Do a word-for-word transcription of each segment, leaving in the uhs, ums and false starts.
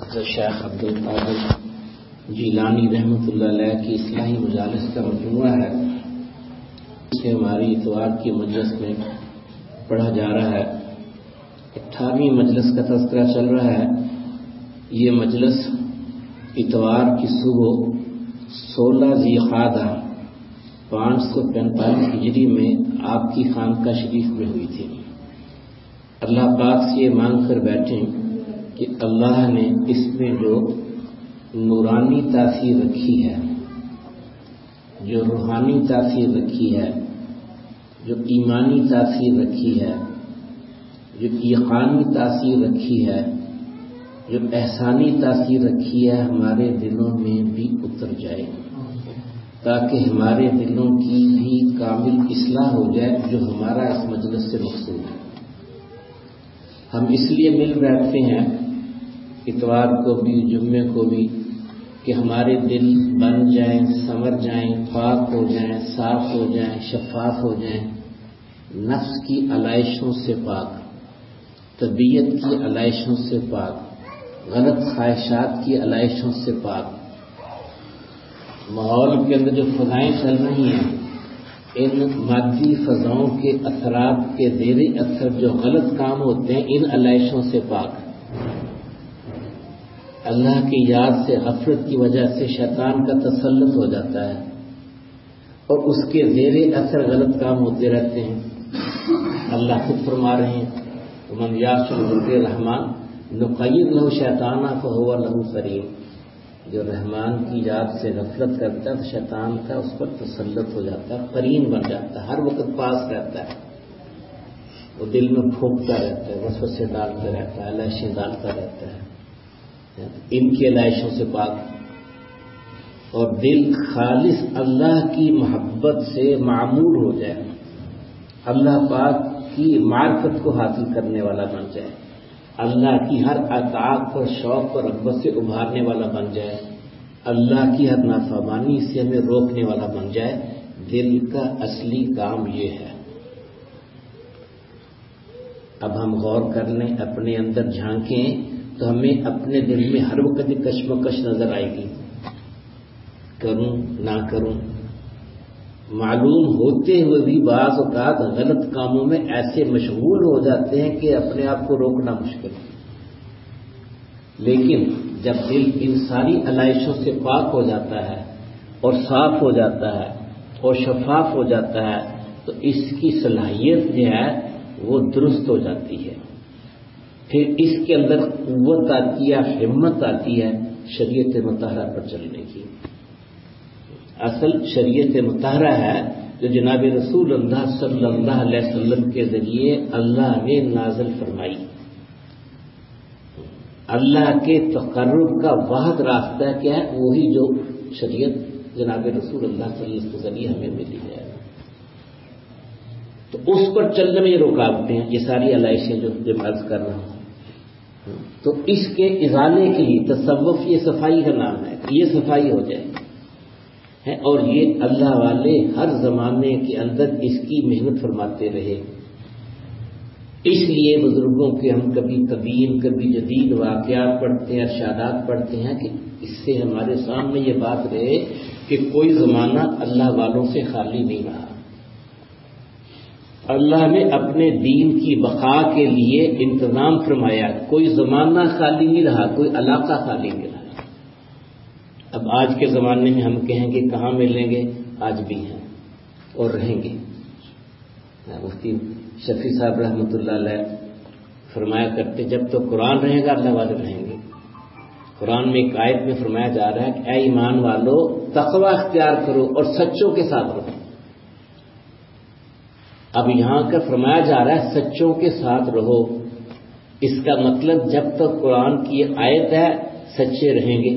حضرت شیخ عبدالقادر جیلانی رحمۃ اللہ علیہ کی اصلاحی مجالس کا مجموعہ ہے، اسے ہماری اتوار کی مجلس میں پڑھا جا رہا ہے۔ اٹھارہویں مجلس کا تذکرہ چل رہا ہے۔ یہ مجلس اتوار کی صبح سولہ ذی القعدہ پانچ سو پینتالیس ہجری میں آپ کی خانقاہ شریف میں ہوئی تھی۔ اللہ پاک سے یہ مانگ کر بیٹھیں کہ اللہ نے اس میں جو نورانی تاثیر رکھی ہے، جو روحانی تاثیر رکھی ہے، جو ایمانی تاثیر رکھی ہے، جو یقینی تاثیر رکھی ہے، جو احسانی تاثیر رکھی ہے، ہمارے دلوں میں بھی اتر جائے، تاکہ ہمارے دلوں کی بھی کامل اصلاح ہو جائے، جو ہمارا اس مجلس سے مقصود ہے۔ ہم اس لیے مل بیٹھتے ہیں اتوار کو بھی، جمعے کو بھی، کہ ہمارے دل بن جائیں، سنور جائیں، پاک ہو جائیں، صاف ہو جائیں، شفاف ہو جائیں، نفس کی علائشوں سے پاک، طبیعت کی علائشوں سے پاک، غلط خواہشات کی علائشوں سے پاک۔ ماحول کے اندر جو فضائیں چل رہی ہیں، ان مادی فضاؤں کے اثرات کے زیر اثر جو غلط کام ہوتے ہیں، ان علائشوں سے پاک۔ اللہ کی یاد سے غفلت کی وجہ سے شیطان کا تسلط ہو جاتا ہے اور اس کے زیر اثر غلط کام ہوتے رہتے ہیں۔ اللہ خود فرما رہے ہیں وَمَنْ يَعْصِ الرَّحْمَنَ نُقَيِّضْ لَهُ شَيْطَانًا فَهُوَ لَهُ قَرِينٌ۔ جو رحمان کی یاد سے غفلت کرتا ہے، شیطان کا اس پر تسلط ہو جاتا ہے، قرین بن جاتا ہے، ہر وقت پاس رہتا ہے، وہ دل میں پھونکتا رہتا ہے، وسوسے ڈالتا رہتا ہے، علائشیں ڈالتا رہتا ہے۔ ان کی علائشوں سے پاک اور دل خالص اللہ کی محبت سے معمور ہو جائے، اللہ پاک کی معرفت کو حاصل کرنے والا بن جائے، اللہ کی ہر اطاعت اور شوق اور رغبت سے ابھارنے والا بن جائے، اللہ کی ہر نافرمانی سے ہمیں روکنے والا بن جائے۔ دل کا اصلی کام یہ ہے۔ اب ہم غور کر لیں، اپنے اندر جھانکیں تو ہمیں اپنے دل میں ہر وقت کشمکش نظر آئے گی، کروں نہ کروں۔ معلوم ہوتے ہوئے بھی بعض اوقات غلط کاموں میں ایسے مشغول ہو جاتے ہیں کہ اپنے آپ کو روکنا مشکل ہے، لیکن جب دل ان ساری علائشوں سے پاک ہو جاتا ہے اور صاف ہو جاتا ہے اور شفاف ہو جاتا ہے تو اس کی صلاحیت جو ہے وہ درست ہو جاتی ہے۔ پھر اس کے اندر قوت آتی ہے، ہمت آتی ہے شریعت مطہرہ پر چلنے کی۔ اصل شریعت مطہرہ ہے جو جناب رسول اللہ صلی اللہ علیہ وسلم کے ذریعے اللہ نے نازل فرمائی۔ اللہ کے تقرب کا واحد راستہ کیا ہے؟ وہی جو شریعت جناب رسول اللہ صلی اللہ علیہ وسلم کے ذریعے ہمیں ملی ہے۔ تو اس پر چلنے میں یہ رکاوٹیں ہیں، یہ ساری علائشیں جو میں عرض کر رہا ہوں، تو اس کے ازالے کے لیے تصوف یہ صفائی کا نام ہے، یہ صفائی ہو جائے، اور یہ اللہ والے ہر زمانے کے اندر اس کی محنت فرماتے رہے۔ اس لیے بزرگوں کے ہم کبھی قدیم کبھی جدید واقعات پڑھتے ہیں، ارشادات پڑھتے ہیں کہ اس سے ہمارے سامنے یہ بات رہے کہ کوئی زمانہ اللہ والوں سے خالی نہیں رہا۔ اللہ نے اپنے دین کی بقا کے لیے انتظام فرمایا، کوئی زمانہ خالی نہیں رہا، کوئی علاقہ خالی نہیں رہا۔ اب آج کے زمانے میں ہم کہیں گے کہاں ملیں گے، آج بھی ہیں اور رہیں گے۔ مفتی شفیع صاحب رحمۃ اللہ علیہ فرمایا کرتے جب تو قرآن رہے گا اللہ والے رہیں گے۔ قرآن میں ایک آیت میں فرمایا جا رہا ہے کہ اے ایمان والو تقوی اختیار کرو اور سچوں کے ساتھ رہو۔ اب یہاں کا فرمایا جا رہا ہے سچوں کے ساتھ رہو، اس کا مطلب جب تک قرآن کی آیت ہے سچے رہیں گے۔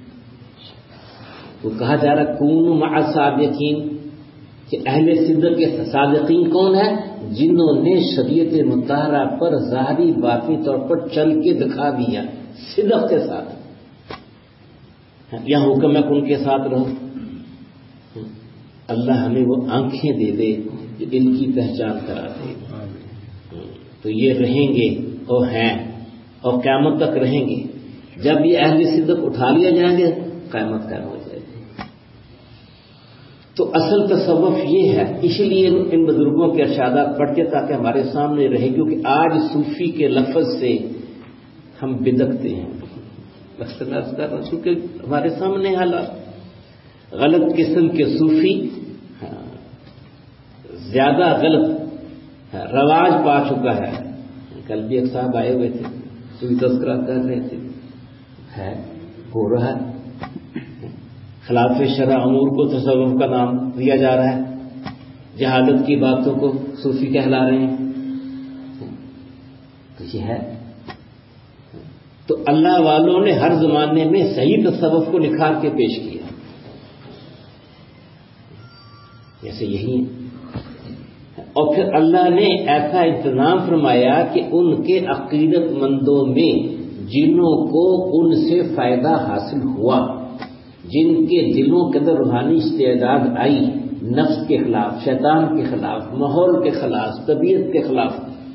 وہ کہا جا رہا ہے کونوا مع الصادقین، کہ اہل صدق کے صادقین کون ہیں؟ جنہوں نے شریعت مطہرہ پر ظاہری باطنی طور پر چل کے دکھا دیا صدق کے ساتھ۔ یہاں حکم ہے کہ ان کے ساتھ رہو۔ اللہ ہمیں وہ آنکھیں دے دے کہ ان کی پہچان کرا دے، تو یہ رہیں گے اور ہیں اور قیامت تک رہیں گے۔ جب یہ اہل صدق اٹھا لیا جائیں گے قیامت قائم ہو جائے گی. تو اصل تصوف یہ ہے. اس لیے ان بزرگوں کے ارشادات پڑھتے تاکہ ہمارے سامنے رہے, کیونکہ آج صوفی کے لفظ سے ہم بدکتے ہیں. کیونکہ ہمارے سامنے حالات غلط قسم کے صوفی زیادہ غلط رواج پا چکا ہے. کل بھی ایک صاحب آئے ہوئے تھے, کوئی تذکرہ کر رہے تھے, ہے ہو رہا ہے خلاف شرع امور کو تصوف کا نام دیا جا رہا ہے, جہالت کی باتوں کو صوفی کہلا رہے ہیں. تو یہ ہے. تو اللہ والوں نے ہر زمانے میں صحیح تصوف کو نکھار کے پیش کیا. جیسے یہی ہے. اور پھر اللہ نے ایسا انتظام فرمایا کہ ان کے عقیدت مندوں میں جنوں کو ان سے فائدہ حاصل ہوا, جن کے دلوں کے اندر روحانی استعداد آئی نفس کے خلاف, شیطان کے خلاف, ماحول کے خلاف, طبیعت کے خلاف,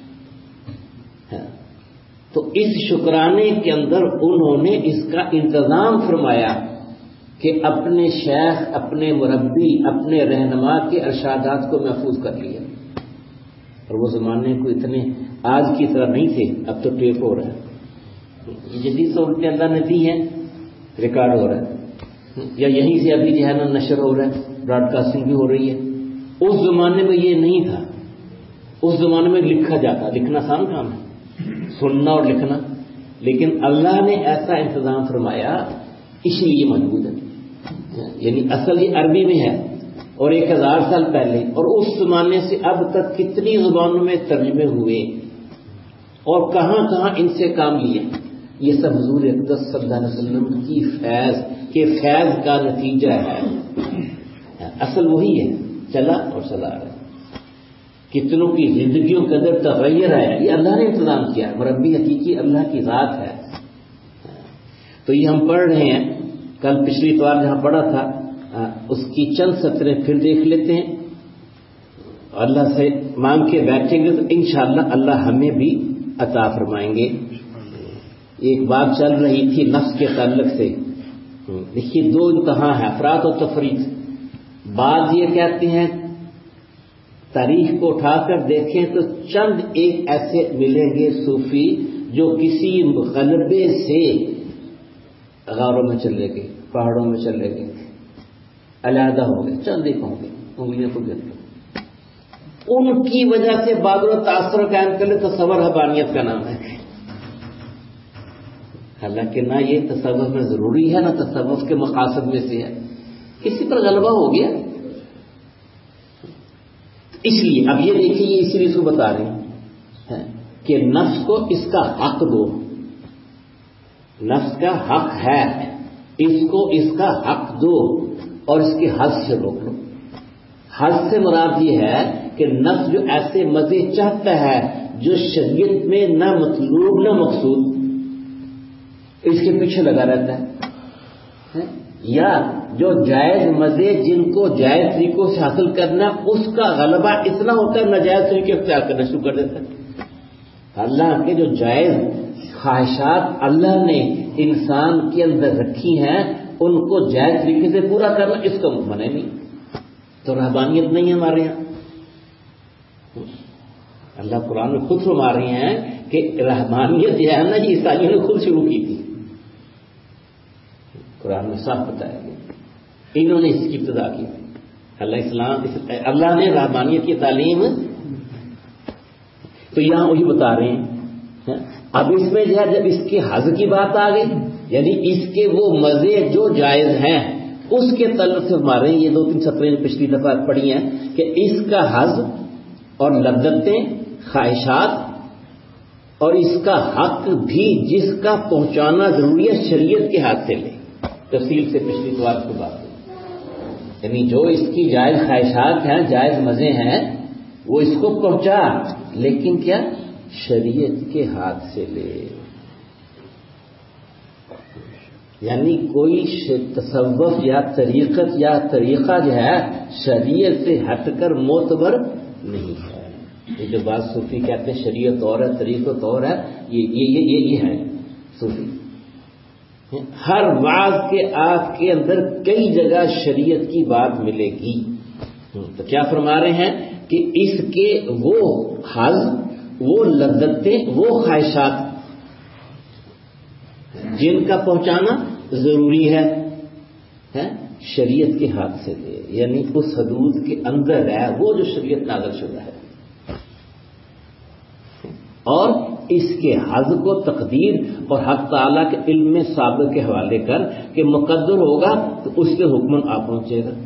تو اس شکرانے کے اندر انہوں نے اس کا انتظام فرمایا کہ اپنے شیخ, اپنے مربی, اپنے رہنما کے ارشادات کو محفوظ کر لیا. اور وہ زمانے کو اتنے آج کی طرح نہیں تھے, اب تو ٹیپ ہو رہا ہے. یہ جدید سہولتیں اللہ نے دی ہیں, ریکارڈ ہو رہا ہے, یا یہیں سے ابھی جو ہے نا نشر ہو رہا ہے, براڈ کاسٹنگ بھی ہو رہی ہے. اس زمانے میں یہ نہیں تھا. اس زمانے میں لکھا جاتا, لکھنا آسان کام ہے, سننا اور لکھنا, لیکن اللہ نے ایسا انتظام فرمایا اس لیے موجود ہے. یعنی اصل یہ عربی میں ہے اور ایک ہزار سال پہلے, اور اس زمانے سے اب تک کتنی زبانوں میں ترجمے ہوئے اور کہاں کہاں ان سے کام لیا. یہ سب حضور اقدس صلی اللہ علیہ وسلم کی فیض کے فیض کا نتیجہ ہے. اصل وہی ہے, چلا اور چلا رہا ہے. کتنوں کی زندگیوں کے اندر تغیر ہے, یہ اللہ نے انتظام کیا. مربی حقیقی اللہ کی ذات ہے. تو یہ ہم پڑھ رہے ہیں, کل پچھلی اتوار جہاں پڑھا تھا اس کی چند سطریں پھر دیکھ لیتے ہیں. اللہ سے مانگ کے بیٹھیں گے تو انشاءاللہ اللہ ہمیں بھی عطا فرمائیں گے. ایک بات چل رہی تھی نفس کے تعلق سے. دیکھیے دو امتحان ہے, افراط و تفریط. بعض یہ کہتے ہیں تاریخ کو اٹھا کر دیکھیں تو چند ایک ایسے ملیں گے صوفی جو کسی غلبے سے غاروں میں چلے گئے, پہاڑوں میں چلے گئے, علیحدہ ہو گئے, چند ایک ہوں گے, انگلیاں کو گر گئے. ان کی وجہ سے بادل و تاثر قائم کر لے تصور حبانیت کا نام ہے. حالانکہ نہ یہ تصوف میں ضروری ہے, نہ تصوف کے مقاصد میں سے ہے. کسی پر غلبہ ہو گیا, اس لیے اب یہ دیکھیے, یہ اسی لیے اس کو بتا رہے ہیں کہ نفس کو اس کا حق دو. نفس کا حق ہے, اس کو اس کا حق دو اور اس کے حد سے روک لو. حد سے مراد یہ ہے کہ نفس جو ایسے مزے چاہتا ہے جو شریعت میں نہ مطلوب نہ مقصود, اس کے پیچھے لگا رہتا ہے, یا جو جائز مزے جن کو جائز طریقوں سے حاصل کرنا اس کا غلبہ اتنا ہوتا ہے ناجائز طریقے اختیار کرنا شروع کر دیتا ہے. اللہ کے جو جائز خواہشات اللہ نے انسان کے اندر رکھی ہیں ان کو جائز طریقے سے پورا کرنا اس کا منع نہیں. تو رہبانیت نہیں ہے ہمارے یہاں. اللہ قرآن میں خود فرما رہے ہیں کہ رہبانیت جو ہے نا یہ عیسائیوں نے خود شروع کی تھی. قرآن میں صاف بتایا گیا انہوں نے اس کی ابتدا کی. اللہ اسلام اللہ نے رہبانیت کی تعلیم, تو یہاں وہی بتا رہے ہیں. اب اس میں جو ہے جب اس کے حظ کی بات آ گئی, یعنی اس کے وہ مزے جو جائز ہیں اس کے تعلق سے ہمارے یہ دو تین سطریں پچھلی دفعہ پڑھی ہیں کہ اس کا حظ اور لذتیں, خواہشات اور اس کا حق بھی جس کا پہنچانا ضروری ہے شریعت کے ہاتھ سے لے. تفصیل سے پچھلی بار کی بات ہے. یعنی جو اس کی جائز خواہشات ہیں, جائز مزے ہیں, وہ اس کو پہنچا, لیکن کیا شریعت کے ہاتھ سے لے. یعنی کوئی تصوف یا طریقت یا طریقہ جو ہے شریعت سے ہٹ کر معتبر نہیں ہے. یہ جو بات صوفی کہتے ہیں شریعت اور ہے طریقت اور ہے, یہ یہ یہ یہ ہے صوفی. ہر واز کے آپ کے اندر کئی جگہ شریعت کی بات ملے گی. تو کیا فرما رہے ہیں کہ اس کے وہ حظ، وہ لذتیں، وہ خواہشات جن کا پہنچانا ضروری ہے شریعت کے ہاتھ سے دے، یعنی اس حدود کے اندر ہے وہ جو شریعت نازل شدہ ہے، اور اس کے حظ کو تقدیر اور حق تعالیٰ کے علم میں سابق کے حوالے کر کہ مقدر ہوگا تو اس کے حکم آ پہنچے گا.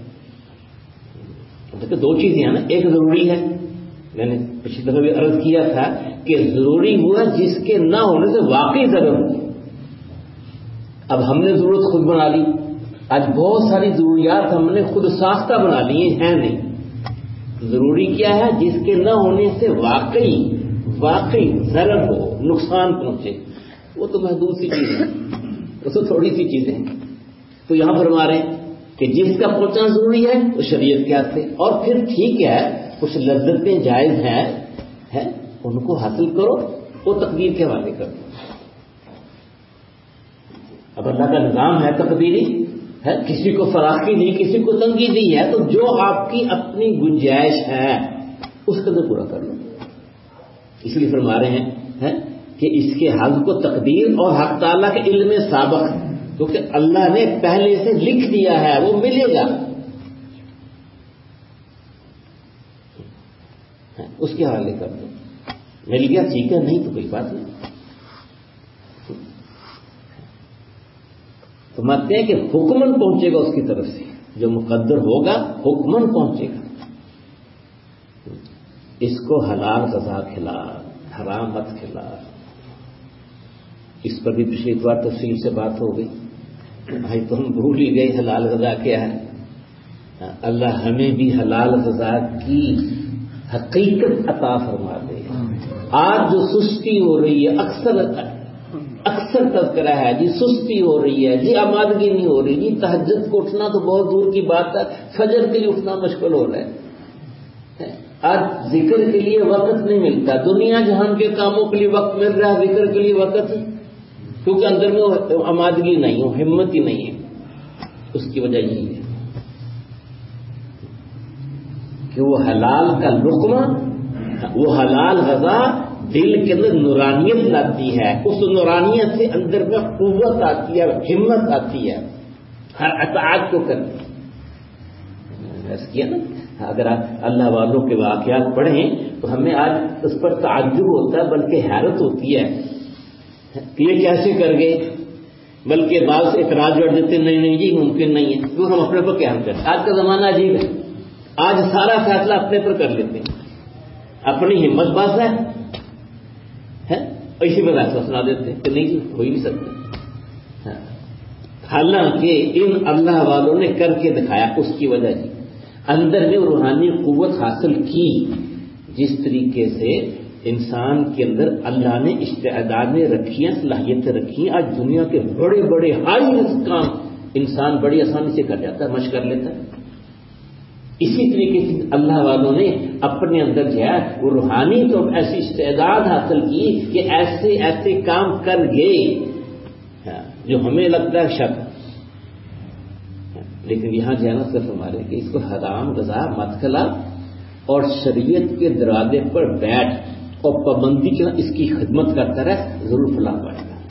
دو چیزیں ہیں نا، ایک ضروری ہے، میں نے پچھلی دفعہ بھی عرض کیا تھا کہ ضروری ہوا جس کے نہ ہونے سے واقعی ضرورت ہے. اب ہم نے ضرورت خود بنا لی، آج بہت ساری ضروریات ہم نے خود ساختہ بنا لی ہیں نہیں. ضروری کیا ہے؟ جس کے نہ ہونے سے واقعی واقعی ضرر ہو، نقصان پہنچے. وہ تو محدود سی چیز ہے، وہ تو تھوڑی سی چیزیں ہیں. تو یہاں فرما رہے ہیں کہ جس کا پہنچنا ضروری ہے وہ شریعت کے ہاتھ سے، اور پھر ٹھیک ہے کچھ لذتیں جائز ہیں ہیں ان کو حاصل کرو، وہ تقدیر کے حوالے کر دو. اب اللہ کا نظام ہے تقدیری ہے، کسی کو فراخی دی، کسی کو تنگی دی ہے، تو جو آپ کی اپنی گنجائش ہے اس قدر پورا کر لو. اس لیے فرما رہے ہیں کہ اس کے حظ کو تقدیر اور حق تعالیٰ کے علم میں سابق، کیونکہ اللہ نے پہلے سے لکھ دیا ہے وہ ملے گا، اس کے حوالے کر دو. مل گیا ٹھیک ہے، نہیں تو کوئی بات نہیں. تو مانتے ہیں کہ حکمن پہنچے گا اس کی طرف سے، جو مقدر ہوگا حکمن پہنچے گا. اس کو حلال غذا کھلا، حرام مت کھلا. اس پر بھی پچھلی اتوار تفصیل سے بات ہو گئی. بھائی تو ہم بھول ہی گئے حلال غذا کیا ہے. اللہ ہمیں بھی حلال غذا کی حقیقت عطا فرما دے. آج جو سستی ہو رہی ہے، اکثر اکثر تذکرہ ہے جی، سستی ہو رہی ہے جی، آمادگی نہیں ہو رہی جی. تہجد کو اٹھنا تو بہت دور کی بات ہے، فجر کے لیے اٹھنا مشکل ہو رہا ہے. آج ذکر کے لیے وقت نہیں ملتا. دنیا جہان کے کاموں کے لیے وقت مل رہا ہے، ذکر کے لیے وقت، کیونکہ اندر میں آمادگی نہیں ہو، ہمت ہی نہیں ہے. اس کی وجہ یہی ہے کہ وہ حلال کا لقمہ، وہ حلال غذا دل کے اندر نورانیت لاتی ہے. اس نورانیت سے اندر میں قوت آتی ہے، ہمت آتی ہے ہر اطاعت کو کرنے. ایسا کیا نا، اگر آپ اللہ والوں کے واقعات پڑھیں تو ہمیں آج اس پر تعجب ہوتا ہے، بلکہ حیرت ہوتی ہے کہ یہ کیسے کر گئے. بلکہ بعض سے اعتراض جوڑ دیتے نہیں نہیں جی ممکن نہیں ہے، کیوں ہم اپنے پر قیام کرتے. آج کا زمانہ عجیب ہے، آج سارا فیصلہ اپنے پر کر لیتے ہیں، اپنی ہمت باز ہے اسی میں فیصلہ سنا دیتے ہیں کہ نہیں جی ہو ہی نہیں سکتا. حالانکہ ان اللہ والوں نے کر کے دکھایا. اس کی وجہ جی اندر میں روحانی قوت حاصل کی، جس طریقے سے انسان کے اندر اللہ نے استعدادیں رکھی ہیں، صلاحیتیں رکھی ہیں. آج دنیا کے بڑے بڑے ہائی رسک کام انسان بڑی آسانی سے کر جاتا ہے، مشق کر لیتا ہے. اسی طریقے سے اللہ والوں نے اپنے اندر جو ہے وہ روحانی تو ایسی استعداد حاصل کی کہ ایسے ایسے کام کر گئے جو ہمیں لگتا ہے شک. لیکن یہاں جو ہے نا صرف ہمارے کہ اس کو حرام غذا مت کھلا، اور شریعت کے دروازے پر بیٹھ اور پابندی کے اس کی خدمت کرتا رہے، ضرور فلاح پائے گا.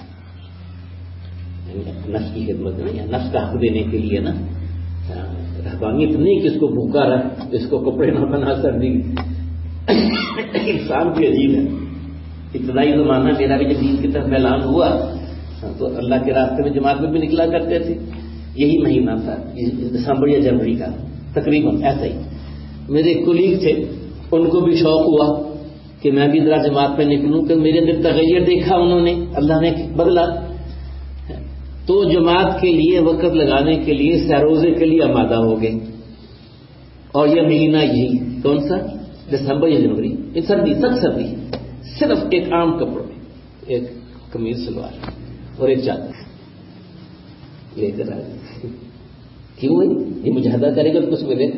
نفس کی خدمت نہیں ہے، نفس کا حق دینے کے لیے نا رہبانیت نہیں کہ اس کو بھوکا رکھ، اس کو کپڑے نہ بنا سردی. انسان بھی عجیب ہے. ابتدائی زمانہ میرا بھی جب دین کی طرف اعلان ہوا تو اللہ کے راستے میں جماعت میں بھی نکلا کرتے تھے. یہی مہینہ تھا دسمبر یا جنوری کا تقریباً ایسا ہی. میرے کولیگ تھے، ان کو بھی شوق ہوا کہ میں بھی ذرا جماعت میں نکلوں، کہ میرے اندر تغیر دیکھا انہوں نے، اللہ نے بدلا. تو جماعت کے لیے وقت لگانے کے لیے سروزے کے لیے آمادہ ہو گئے. اور یہ مہینہ یہی کون سا دسمبر یا جنوری، یہ سردی سخت سردی، صرف ایک عام کپڑوں میں ایک قمیض سلوار اور ایک چادر لے کر آئے. کیوں ہے؟ یہ مجاہدہ کریں گے تو کچھ ملے،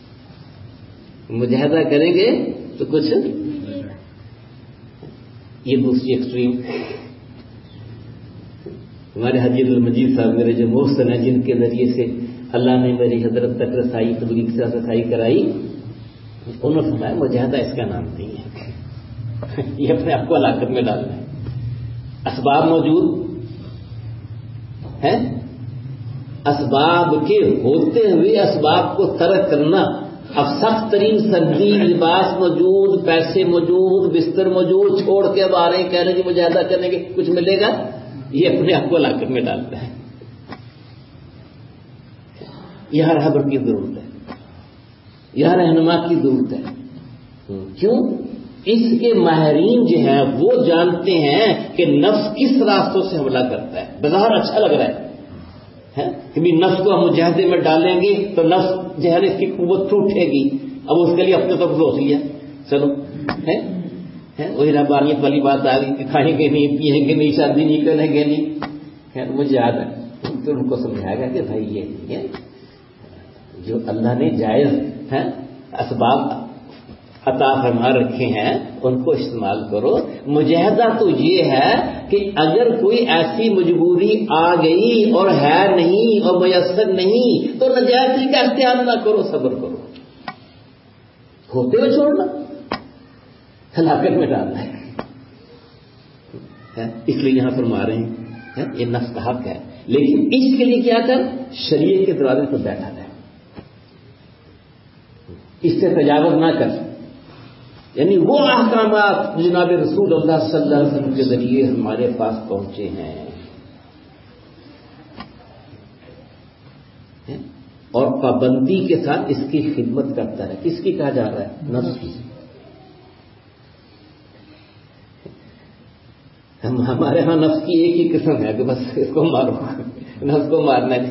مجاہدہ کریں گے تو کچھ. یہ دوسری ایکسٹریم ہمارے حاجی عبدالمجید صاحب میرے جو محسن ہیں، جن کے ذریعے سے اللہ نے میری حضرت تک رسائی تبلیغ سے رسائی کرائی، انہوں نے فرمایا مجاہدہ اس کا نام نہیں ہے، یہ اپنے آپ کو ہلاکت میں ڈالنا ہے۔ اسباب موجود ہیں، اسباب کے ہوتے ہوئے اسباب کو ترک کرنا، اب سخت ترین سردی، لباس موجود، پیسے موجود، بستر موجود، چھوڑ کے اب آ رہے ہیں، کہہ رہے ہیں کہ مجاہدہ کرنے کے کچھ ملے گا، یہ اپنے آپ کو ہلاکت میں ڈالتا ہے۔ یہاں رہبر کی ضرورت ہے، یہاں رہنما کی ضرورت ہے۔ کیوں؟ اس کے ماہرین جو ہیں وہ جانتے ہیں کہ نفس کس راستوں سے حملہ کرتا ہے۔ بظاہر اچھا لگ رہا ہے کہ بھی نفس کو ہم مجاہدے میں ڈالیں گے تو نفس جو ہے اس کی قوت ٹوٹے گی، اب اس کے لیے اپنے تک روک لیا، چلو ہے وہی ربانیت والی بات آ گئی کہ کھائیں گے نہیں، پیئیں گے نہیں، شادی نہیں کریں گے نہیں۔ مجھے یاد ہے تو ان کو سمجھایا گیا کہ بھائی یہ جو اللہ نے جائز ہے اسباب عطا فرما رکھے ہیں ان کو استعمال کرو۔ مجاہدہ تو یہ ہے کہ اگر کوئی ایسی مجبوری آ گئی اور ہے نہیں اور میسر نہیں تو نجائز کا اختیار نہ کرو، صبر کرو، ہوتے ہوئے چھوڑنا، ہلاکت میں ڈالنا ہے۔ اس لیے یہاں فرما رہے ہیں یہ نفس کا حق ہے، لیکن اس کے لیے کیا کر، شریعت کے دروازے پر بیٹھا رہے، اس سے تجاوز نہ کر، یعنی وہ احکامات جناب رسول اللہ صلی اللہ علیہ وسلم کے ذریعے ہمارے پاس پہنچے ہیں، اور پابندی کے ساتھ اس کی خدمت کرتا ہے۔ کس کی کہا جا رہا ہے؟ نفس کی۔ ہم ہمارے ہاں نفس کی ایک ہی قسم ہے کہ بس اس کو مارو، نفس کو مارنا نہیں،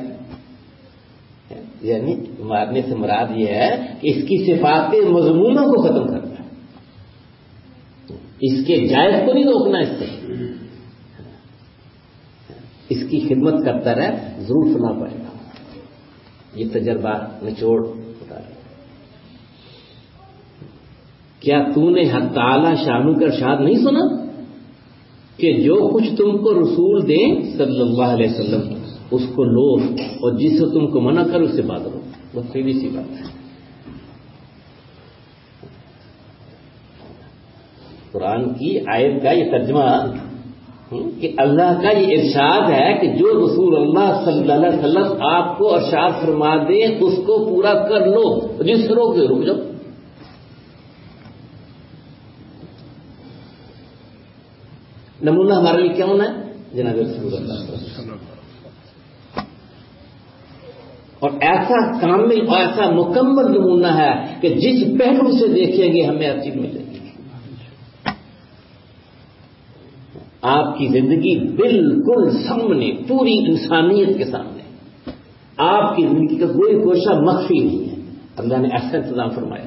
یعنی مارنے سے مراد یہ ہے کہ اس کی صفات مذمومہ کو ختم کرنا ہے، اس کے جائز کو نہیں روکنا، اس سے اس کی خدمت کرتا رہے، ضرور سنا پائے گا۔ یہ تجربہ نچوڑ بتا رہے۔ کیا تو نے حق تعالی شانو کا ارشاد نہیں سنا کہ جو کچھ تم کو رسول دیں صلی اللہ علیہ وسلم اس کو لو، اور جس سے تم کو منع کرو اس سے بات کرو۔ وہ سیدھی سی بات ہے۔ قرآن کی آیت کا یہ ترجمہ کہ اللہ کا یہ ارشاد ہے کہ جو رسول اللہ صلی اللہ علیہ وسلم آپ کو ارشاد فرما دیں اس کو پورا کر لو، جس سے روک دے رک جاؤ۔ نمونہ ہمارے لیے کیا ہونا ہے؟ جناب رسول اللہ صلی اللہ علیہ وسلم، اور ایسا کامل اور ایسا مکمل نمونہ ہے کہ جس پہلو سے دیکھیں گے ہمیں ہر چیز ملے گی۔ آپ کی زندگی بالکل سامنے، پوری انسانیت کے سامنے، آپ کی زندگی کا کوئی گوشہ مخفی نہیں ہے۔ اللہ نے ایسا انتظام فرمایا،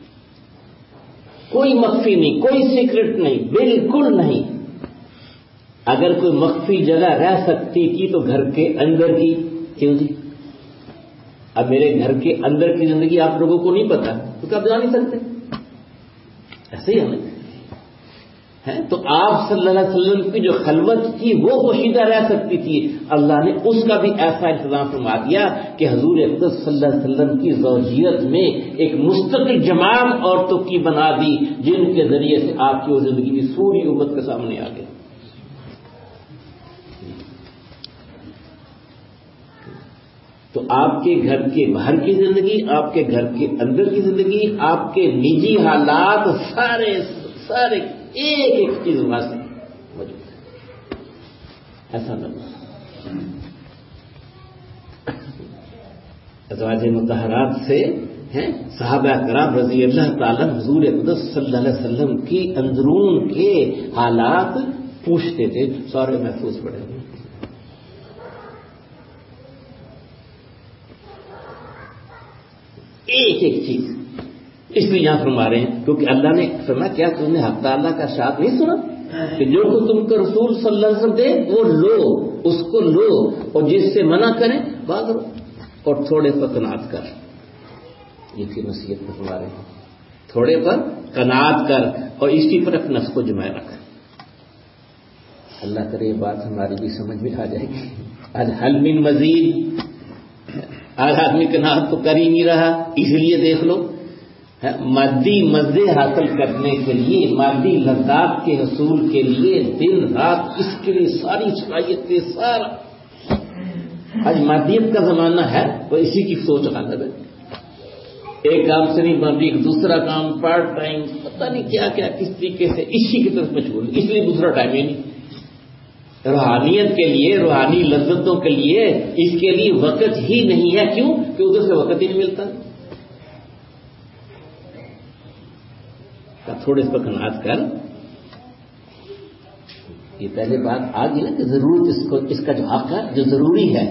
کوئی مخفی نہیں، کوئی سیکرٹ نہیں، بالکل نہیں۔ اگر کوئی مخفی جگہ رہ سکتی تھی تو گھر کے اندر کی کیوں جی؟ اب میرے گھر کے اندر کی زندگی آپ لوگوں کو نہیں پتا تو کیا آپ جان نہیں سکتے؟ ایسے ہی ہمیں ہے تو آپ صلی اللہ علیہ وسلم کی جو خلوت تھی وہ پوشیدہ رہ سکتی تھی، اللہ نے اس کا بھی ایسا انتظام فرما دیا کہ حضور اقدس صلی اللہ علیہ وسلم کی زوجیت میں ایک مستقل جماعت عورتوں کی بنا دی، جن کے ذریعے سے آپ کی وہ زندگی کی سوری امت کے سامنے آ گئی۔ تو آپ کے گھر کے باہر کی زندگی، آپ کے گھر کے اندر کی زندگی، آپ کے نجی حالات سارے سارے ایک ایک چیز وہاں سے موجود ہے۔ ایسا نہ ازواج مطہرات سے ہیں صحابہ کرام رضی اللہ تعالی حضور اقدس صلی اللہ علیہ وسلم کی اندرون کے حالات پوچھتے تھے، سارے محفوظ پڑے ہوئے۔ ایک ایک چیز اس لیے یہاں فرما رہے ہیں کیونکہ اللہ نے فرمایا کیا تم نے حق تعالیٰ کا ارشاد نہیں سنا کہ جو کو تم کو رسول صلی اللہ علیہ وسلم دے وہ لو، اس کو لو، اور جس سے منع کریں بات کرو، اور تھوڑے پر قناعت کر۔ یہ کی نصیحت میں فرما رہے ہیں، تھوڑے پر قناعت کر اور اسی پر اپنے نفس کو جمائے رکھ۔ اللہ کرے یہ بات ہماری بھی سمجھ میں آ جائے گی. آج حل من مزید، آج آدمی قناعت تو کر ہی نہیں رہا. اس لیے دیکھ لو مادی مزے حاصل کرنے کے لیے، مادی لذات کے حصول کے لیے دن رات اس کے لیے ساری صلاحیتیں، سارا. آج مادیت کا زمانہ ہے تو اسی کی سوچ غالب ہے. ایک کام سے نہیں بن رہی، ایک دوسرا کام پارٹ ٹائم، پتہ نہیں کیا کیا کس طریقے سے اسی کی طرف مشغول، اس لیے دوسرا ٹائم ہی نہیں. روحانیت کے لیے، روحانی لذتوں کے لیے اس کے لیے وقت ہی نہیں ہے. کیوں کہ ادھر سے وقت ہی نہیں ملتا. تھوڑے اس پر قناعت کر. یہ پہلے بات آ گئی نا کہ ضرورت اس کو، اس کا جو حق ہے جو ضروری ہے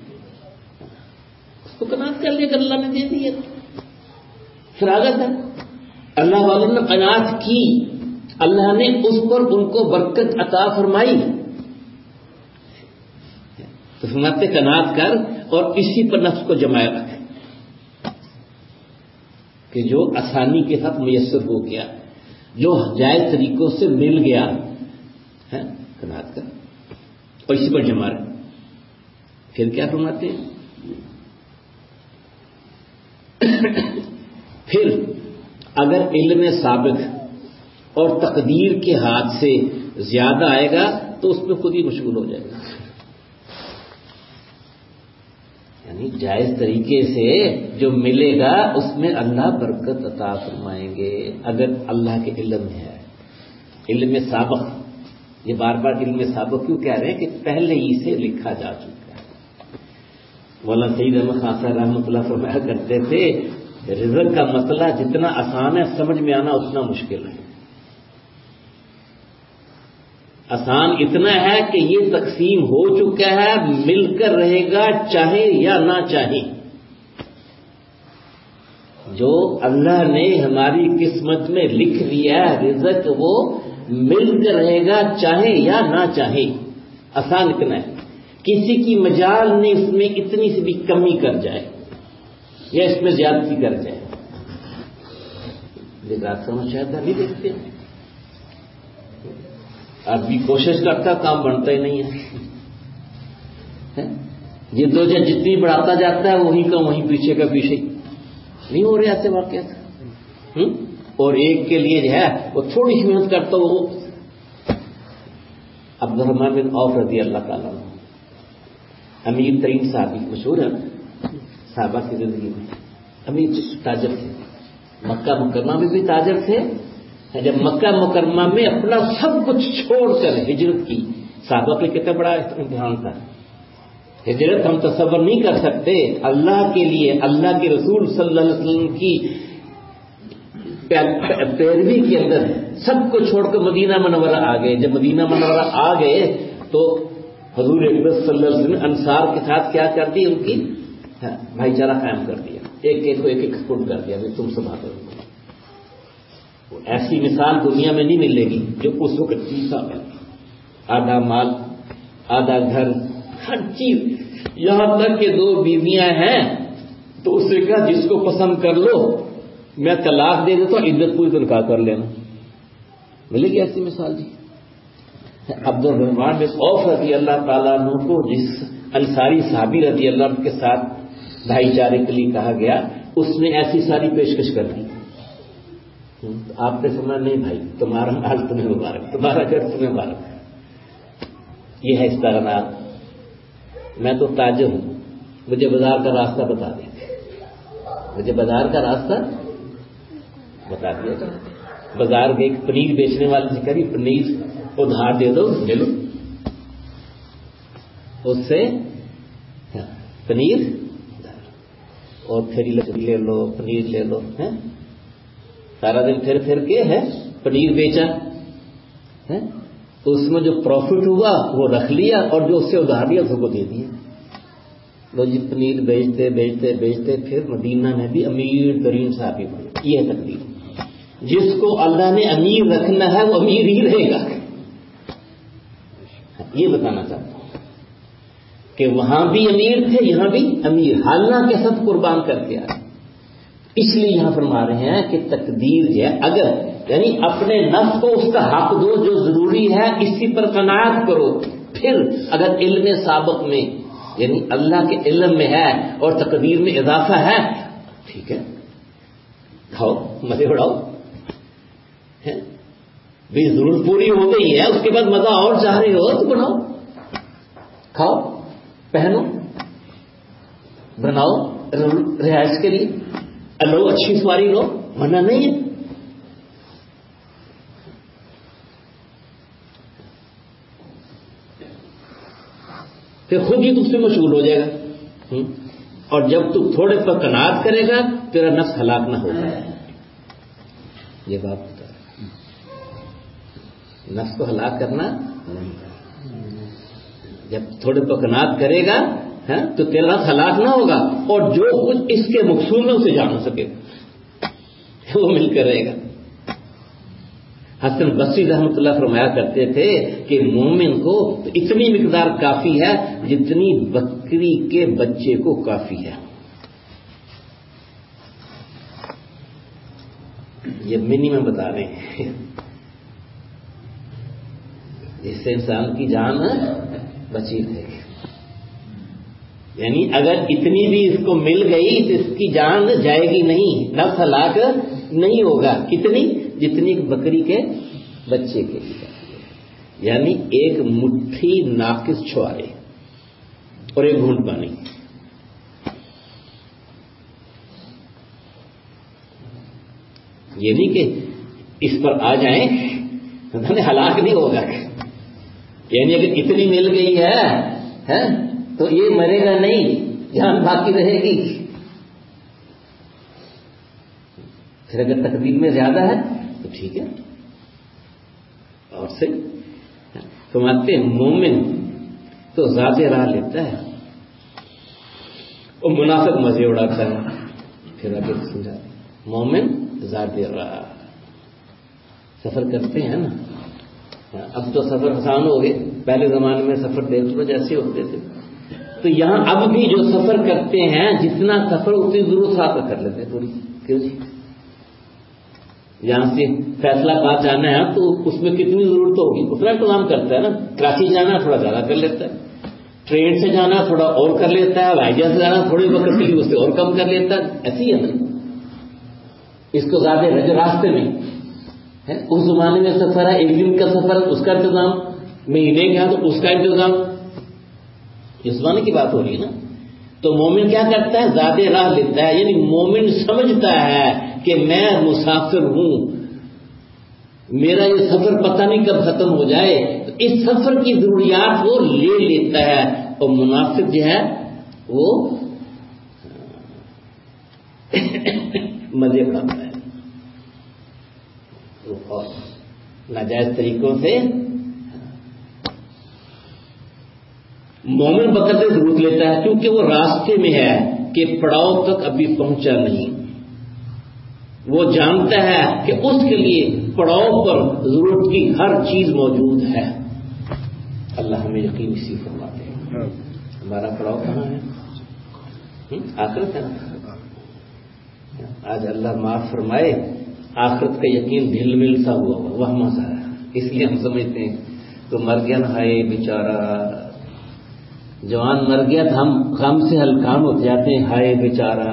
اس کو قناعت کر لیا کہ اللہ نے دے دی ہے. فراغت ہے. اللہ والوں نے قناعت کی، اللہ نے اس پر ان کو برکت عطا فرمائی. تو فرماتے قناعت کر اور اسی پر نفس کو جمائے رکھے کہ جو آسانی کے ساتھ میسر ہو گیا، جو جائز طریقوں سے مل گیا ہے، قناعت کر اور اسی پر جمع رہے. پھر کیا فرماتے ہیں؟ پھر اگر علم سابق اور تقدیر کے ہاتھ سے زیادہ آئے گا تو اس میں خود ہی مشغول ہو جائے گا. یعنی جائز طریقے سے جو ملے گا اس میں اللہ برکت عطا فرمائیں گے اگر اللہ کے علم میں ہے. علم سابق، یہ بار بار علم سابق کیوں کہہ رہے ہیں کہ پہلے ہی سے لکھا جا چکا ہے. مولانا سید احمد خان صاحب رحمۃ اللہ فرمایا کرتے تھے رزق کا مسئلہ جتنا آسان ہے سمجھ میں آنا اتنا مشکل ہے. آسان اتنا ہے کہ یہ تقسیم ہو چکا ہے، مل کر رہے گا چاہے یا نہ چاہے. جو اللہ نے ہماری قسمت میں لکھ لیا ہے رزق وہ مل کر رہے گا چاہے یا نہ چاہے. آسان اتنا ہے. کسی کی مجال نے اس میں اتنی سی بھی کمی کر جائے یا اس میں زیادتی کر جائے. یہ بات سمجھ شاید ابھی دیکھتے ہیں آدمی کوشش کرتا کام بنتا ہی نہیں ہے. جدوجہد جتنی بڑھاتا جاتا ہے وہی کا وہیں پیچھے کا پیچھے نہیں ہو رہے ایسے واقعات. اور ایک کے لیے جو ہے وہ تھوڑی سی محنت کرتا وہ عبد الرحمن بن عوف رضی اللہ تعالیٰ امیر ترین صحابی، مشہور ہے صحابہ کی زندگی میں. امیر تاجر تھے، مکہ مکرمہ میں بھی تاجر تھے. جب مکہ مکرمہ میں اپنا سب کچھ چھوڑ کر ہجرت کی، صحابہ پہ کتنا بڑا امتحان تھا. ہجرت ہم تصور نہیں کر سکتے. اللہ کے لیے، اللہ کے رسول صلی اللہ علیہ وسلم کی پیروی کے اندر سب کو چھوڑ کر مدینہ منورہ آ گئے. جب مدینہ منورہ آ گئے تو حضور اکرم صلی اللہ علیہ وسلم نے انصار کے ساتھ کیا کر دی؟ ان کی بھائی چارہ قائم کر دیا. ایک ایک کو ایک ایک سپورٹ کر دیا تم سنبھالو. ایسی مثال دنیا میں نہیں ملے گی جو اس وقت چیزا ہے. آدھا مال، آدھا گھر، ہر چیز. یہاں تک کہ دو بیویاں ہیں تو اس سے کہا جس کو پسند کر لو میں طلاق دے دیتا ہوں، عدت پوری تنخواہ کر لینا. ملے گی ایسی مثال؟ جی عبد الرحمن بن عوف رضی اللہ تعالیٰ عنہ کو جس انصاری صحابی رضی اللہ عنہ کے ساتھ بھائی چارے کے لیے کہا گیا اس نے ایسی ساری پیشکش کر دی. آپ نے فرمایا نہیں بھائی تمہارا مال تمہیں مبارک، تمہارا گھر تمہیں مبارک. یہ ہے استغناء. میں تو تاجر ہوں، مجھے بازار کا راستہ بتا دیں، مجھے بازار کا راستہ بتا دیا. بازار میں ایک پنیر بیچنے والے سے کری پنیر ادھار دے دو، لے لو. اس سے پنیر اور پھر لے لو، پنیر لے لو. سارا دن پھر پھر کے ہے پنیر بیچا ہے تو اس میں جو پروفٹ ہوا وہ رکھ لیا اور جو اس سے ادھار لیا اس کو دے دیا. لو جی پنیر بیچتے بیچتے بیچتے پھر مدینہ میں بھی امیر ترین صحابی بنے. یہ ہے تقدیر. جس کو اللہ نے امیر رکھنا ہے وہ امیر ہی رہے گا. یہ بتانا چاہتا ہوں کہ وہاں بھی امیر تھے، یہاں بھی امیر، حالانکہ سب قربان کر کے آئے. اس لیے یہاں فرما رہے ہیں کہ تقدیر جو ہے اگر یعنی اپنے نفس کو اس کا حق دو جو ضروری پوری ہے اسی پر قناعت کرو. پھر اگر علم سابق میں یعنی اللہ کے علم میں ہے اور تقدیر میں اضافہ ہے ٹھیک ہے کھاؤ مزے اڑاؤ. بھی ضرورت پوری ہو گئی ہے اس کے بعد مزہ اور چاہ رہے ہو تو بناؤ کھاؤ پہنو بناؤ رہائش کے لیے لو اچھی سواری لو منع نہیں ہے. پھر خود ہی تم سے مشغول ہو جائے گا اور جب تم تھوڑے پر قناعت کرے گا تیرا نفس ہلاک نہ ہوگا. یہ بات بتا نفس کو ہلاک کرنا نہیں. جب تھوڑے پر قناعت کرے گا تو تیرا نفس ہلاک نہ ہوگا اور جو کچھ اس کے مقصود میں اسے جان سکے وہ مل کر رہے گا. حسن بصری رحمۃ اللہ فرمایا کرتے تھے کہ مومن کو تو اتنی مقدار کافی ہے جتنی بکری کے بچے کو کافی ہے. یہ منیمم بتا رہے ہیں اس سے انسان کی جان بچی رہے گی. یعنی اگر اتنی بھی اس کو مل گئی تو اس کی جان جائے گی نہیں نفس ہلاک نہیں ہوگا. کتنی جتنی بکری کے بچے کے لیے یعنی ایک مٹھی ناقص چھوارے اور ایک گھونٹ پانی. یہ نہیں کہ اس پر آ جائیں ہلاک نہیں ہوگا. یعنی اگر اتنی مل گئی ہے تو یہ مرے گا نہیں جان باقی رہے گی. پھر اگر تقدیر میں زیادہ ہے تو ٹھیک ہے اور سے فرماتے ہیں مومن تو ذات راہ لیتا ہے اور منافق مزے اڑاتا ہے. پھر آگے سمجھا مومن ذات راہ سفر کرتے ہیں نا. اب تو سفر آسان ہو گئے پہلے زمانے میں سفر دیکھ لو جیسے ہوتے تھے تو یہاں اب بھی جو سفر کرتے ہیں جتنا سفر اتنی ضرورت ساتھ کر لیتے ہیں تھوڑی. کیوں جی یہاں سے فیصلہ بات جانا ہے تو اس میں کتنی ضرورت ہوگی اتنا انتظام کرتا ہے نا. کراچی جانا تھوڑا زیادہ کر لیتا ہے ٹرین سے جانا تھوڑا اور کر لیتا ہے ہوائی جہاز سے جانا تھوڑی وقت کے لیے اس سے اور کم کر لیتا ہے. ایسی ہے نا اس کو زیادہ راستے میں اس زمانے میں سفر ہے ایک دن کا سفر اس کا انتظام مہینے کا تو اس کا انتظام اس زمانے کی بات ہو رہی ہے نا. تو مومن کیا کرتا ہے زیادہ راہ لیتا ہے. یعنی مومن سمجھتا ہے کہ میں مسافر ہوں میرا یہ سفر پتہ نہیں کب ختم ہو جائے تو اس سفر کی ضروریات وہ لے لیتا ہے. اور منافق جو ہے وہ مزے اڑاتا ہے اور ناجائز طریقوں سے. مومن بقدر ضرورت لیتا ہے کیونکہ وہ راستے میں ہے کہ پڑاؤ تک ابھی پہنچا نہیں. وہ جانتا ہے کہ اس کے لیے پڑاؤ پر ضرورت کی ہر چیز موجود ہے. اللہ ہمیں یقین اسی فرماتے ہیں. ہمارا پڑاؤ کہاں ہے؟ آخرت ہے نا. آج اللہ معاف فرمائے آخرت کا یقین ڈھل مل سا ہوا ہوا وہ مزہ ہے. اس لیے ہم سمجھتے ہیں تو مر گیا نا ہائے بیچارہ جوان مر گیا تو ہم غم سے ہلکان ہو جاتے ہیں ہائے بیچارہ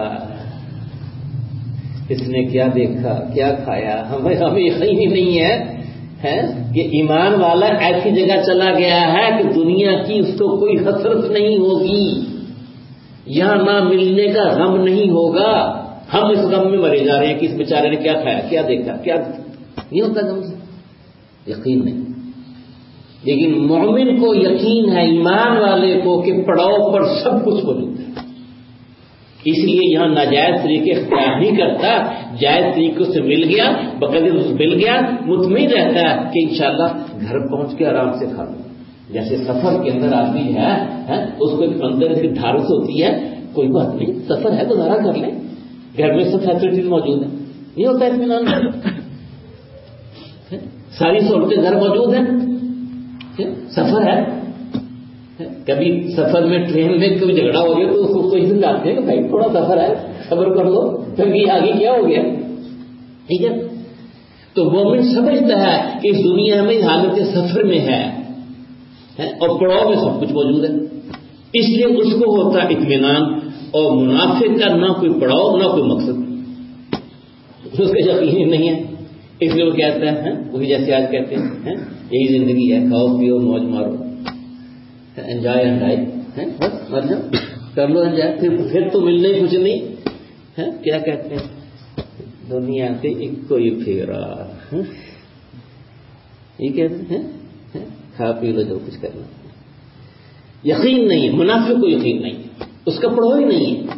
اس نے کیا دیکھا کیا کھایا. ہمیں ہمیں یقین ہی نہیں ہے کہ ایمان والا ایسی جگہ چلا گیا ہے کہ دنیا کی اس کو کوئی حسرت نہیں ہوگی یہاں نہ ملنے کا غم نہیں ہوگا. ہم اس غم میں مرے جا رہے ہیں کہ اس بیچارے نے کیا کھایا کیا دیکھا کیا نہیں ہوتا غم سے یقین نہیں. لیکن مومن کو یقین ہے ایمان والے کو کہ پڑاؤ پر سب کچھ موجود ہے. اس لیے یہاں ناجائز طریقے اختیار نہیں کرتا. جائز طریقوں سے مل گیا بقدر مل گیا مطمئن رہتا ہے کہ انشاءاللہ گھر پہنچ کے آرام سے کھا لوں. جیسے سفر کے اندر آدمی ہے اس کو اندر سے ڈھارس ہوتی ہے کوئی بات نہیں سفر ہے گزارا کر لیں گھر میں سب فیسلٹیز موجود ہیں نہیں ہوتا اطمینان. ساری سہولتیں گھر موجود ہیں. سفر ہے کبھی سفر میں ٹرین میں کبھی جھگڑا ہو گیا تو اس کو کوئی دن ڈالتے ہیں کہ بھائی تھوڑا سفر ہے صبر کر لو پھر آگے کیا ہو گیا ٹھیک ہے. تو مومن سمجھتا ہے کہ اس دنیا میں حالت سفر میں ہے اور پڑاؤ میں سب کچھ موجود ہے، اس لیے اس کو ہوتا ہے اطمینان. اور منافق کا نہ کوئی پڑاؤ نہ کوئی مقصد، اس کا یقین ہی نہیں ہے، اس لیے وہ کہتا ہے وہی جیسے آج کہتے ہیں یہی زندگی ہے، کھاؤ پیو موج مارو، انجوائے انجوائے، بس مر جاؤ کر لو انجوائے، پھر پھر تو ملنا ہی کچھ نہیں. کیا کہتے ہیں دنیا سے ایک کوئی پھیرا، یہ کہتے ہیں کھا پی لو جو کچھ کرنا. یقین نہیں ہے، منافق کو یقین نہیں ہے، اس کا پڑھو ہی نہیں ہے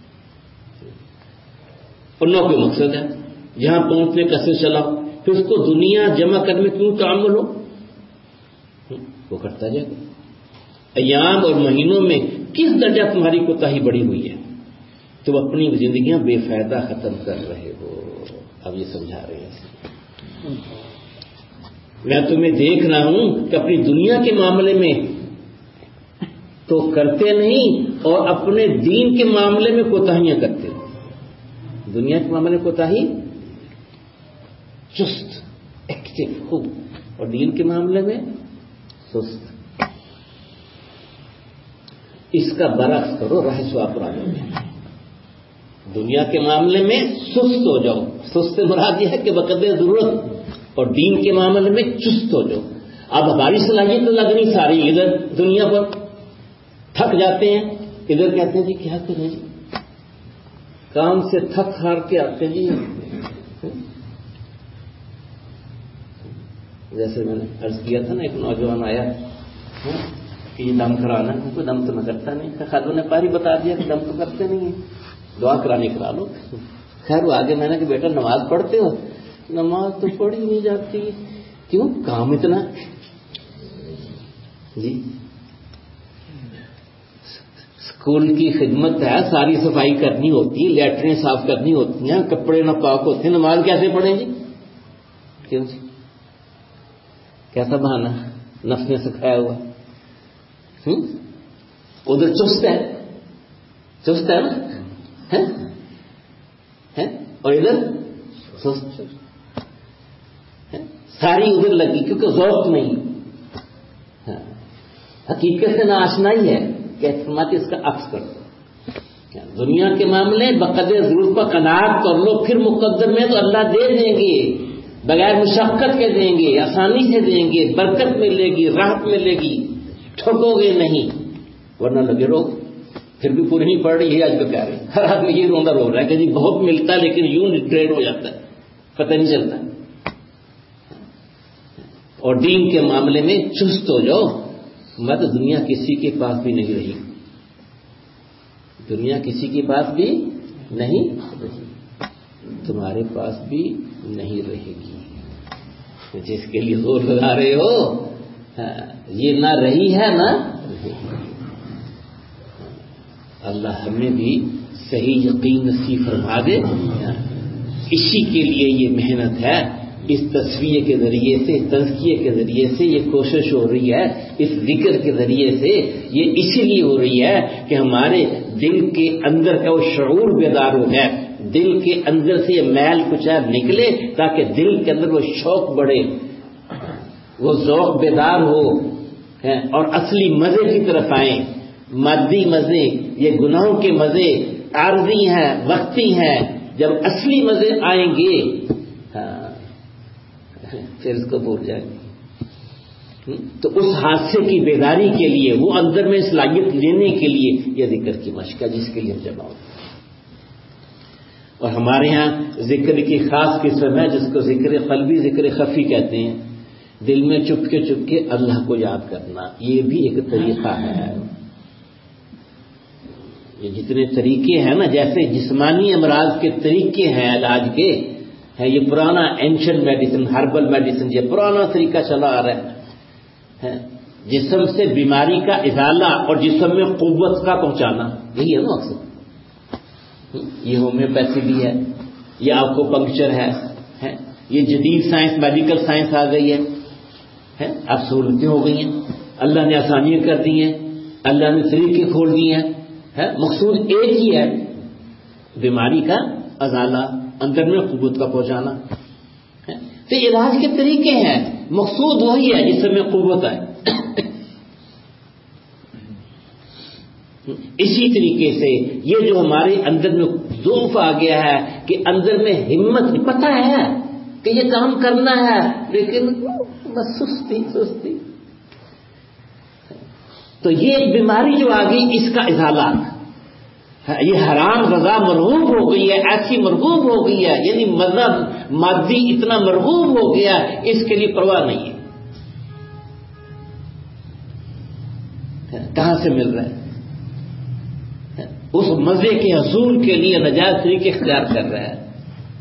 اور نہ کوئی مقصد ہے. جہاں پہنچنے کا سلسلہ پھر اس کو دنیا جمع کرنے میں کیوں تعامل ہو، وہ کرتا جائے گا. ایام اور مہینوں میں کس درجہ تمہاری کوتاہی بڑی ہوئی ہے، تم اپنی زندگیاں بے فائدہ ختم کر رہے ہو. اب یہ سمجھا رہے ہیں، میں تمہیں دیکھ رہا ہوں کہ اپنی دنیا کے معاملے میں تو کرتے نہیں اور اپنے دین کے معاملے میں کوتاہیاں کرتے. دنیا کے معاملے میں کوتاہی، چست ایکٹیو خوب، اور دین کے معاملے میں سست. اس کا برعکس کرو، راہ سواب پر آ جاؤ. دنیا کے معاملے میں سست ہو جاؤ، سست سے مراد یہ ہے کہ بقدر ضرورت، اور دین کے معاملے میں چست ہو جاؤ. اب ہماری صلاحیت تو لگنی ساری ادھر دنیا پر، تھک جاتے ہیں ادھر کہتے ہیں جی کیا کریں جی، کام سے تھک ہار کے آتے ہیں جی. جیسے میں نے عرض کیا تھا نا، ایک نوجوان آیا کہ یہ دم کرانا ہے، کوئی دم تو میں کرتا نہیں. خالوں نے پاری بتا دیا کہ دم تو کرتے نہیں ہیں، دعا کرانی کرا لو. خیر وہ آگے میں نے کہ بیٹا نماز پڑھتے ہو؟ نماز تو پڑھی نہیں جاتی. کیوں؟ کام اتنا جی. اسکول کی خدمت ہے، ساری صفائی کرنی ہوتی ہے، لیٹریں صاف کرنی ہوتی ہیں، کپڑے نہ پاک ہوتے ہیں، نماز کیسے پڑھیں جی؟ کیوں جی؟ کیسا بہانا نفس نے سکھایا ہوا. ادھر چست ہے، چست ہے نا، اور ادھر سست، ساری ادھر لگی کیونکہ ذوق نہیں. حقیقت سے ناآشنائی ہے کہ فرماتے اس کا عکس کر دو. دنیا کے معاملے بقدر ضرورت پر قناعت کر لو، پھر مقدر میں تو اللہ دے دیں گے، بغیر مشقت کے دیں گے، آسانی سے دیں گے، برکت ملے گی، راحت ملے گی، ٹھوکو گے نہیں. ورنہ لگے رو پھر بھی پوری نہیں پڑ رہی ہے. آج کل کہہ رہے ہیں ہر آدمی یہ رونا رو رہا ہے کہ جی بہت ملتا ہے لیکن یوں ٹریڈ ہو جاتا ہے، پتہ نہیں چلتا. اور دین کے معاملے میں چست ہو جاؤ. میں تو دنیا کسی کے پاس بھی نہیں رہی، دنیا کسی کے پاس بھی نہیں رہی، تمہارے پاس بھی نہیں رہے گی. جس کے لیے زور لگا رہے ہو یہ نہ رہی ہے نہ رہے گی. اللہ ہمیں بھی صحیح یقین نصیب فرما دے. اسی کے لیے یہ محنت ہے، اس تصویر کے ذریعے سے، تزکیے کے ذریعے سے یہ کوشش ہو رہی ہے، اس ذکر کے ذریعے سے یہ اسی لیے ہو رہی ہے کہ ہمارے دل کے اندر کا وہ شعور بیدار ہو جائے، دل کے اندر سے یہ میل کچیل نکلے، تاکہ دل کے اندر وہ شوق بڑھے، وہ ذوق بیدار ہو اور اصلی مزے کی طرف آئیں. مادی مزے، یہ گناہوں کے مزے عارضی ہیں، وقتی ہیں. جب اصلی مزے آئیں گے پھر اس کو بھول جائیں گے. تو اس حادثے کی بیداری کے لیے، وہ اندر میں صلاحیت لینے کے لیے یہ ذکر کی مشق ہے جس کے لیے ہم جمع ہوتے ہیں. اور ہمارے ہاں ذکر کی خاص قسم ہے جس کو ذکر قلبی، ذکر خفی کہتے ہیں. دل میں چپ کے چپ کے اللہ کو یاد کرنا، یہ بھی ایک طریقہ ہے. یہ جتنے طریقے ہیں نا، جیسے جسمانی امراض کے طریقے ہیں علاج کے، ہے یہ پرانا اینشنٹ میڈیسن، ہربل میڈیسن، یہ پرانا طریقہ چلا آ رہا ہے. جسم سے بیماری کا ازالہ اور جسم میں قوت کا پہنچانا، یہی ہے نا مقصد. یہ ہومیوپیتھی بھی ہے، یہ آپ کو پنکچر ہے، یہ جدید سائنس، میڈیکل سائنس آ گئی ہے. اب سہولتیں ہو گئی ہیں، اللہ نے آسانیاں کر دی ہیں، اللہ نے طریقے کھول دی ہیں. مقصود ایک ہی ہے، بیماری کا ازالہ، اندر میں قوت کا پہنچانا. تو علاج کے طریقے ہیں، مقصود وہی ہے جس میں قوت آئے. اسی طریقے سے یہ جو ہمارے اندر میں ضعف آ گیا ہے کہ اندر میں ہمت، پتہ ہے کہ یہ کام کرنا ہے لیکن بس سستی سستی، تو یہ ایک بیماری جو آ گئی، اس کا ازالہ. یہ حرام غذا مرغوب ہو گئی ہے، ایسی مرغوب ہو گئی ہے، یعنی مذہب مادی اتنا مرغوب ہو گیا، اس کے لیے پرواہ نہیں ہے. کہاں سے مل رہا ہے؟ اس مزے کے حصول کے لیے ناجائز طریقے اختیار کر رہا ہے.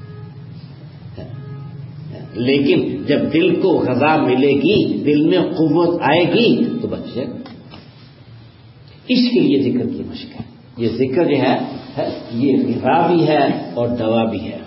لیکن جب دل کو غذا ملے گی، دل میں قوت آئے گی تو بچ جائے. اس کے لیے ذکر کی مشق ہے. یہ ذکر جو ہے یہ غذا بھی ہے اور دوا بھی ہے.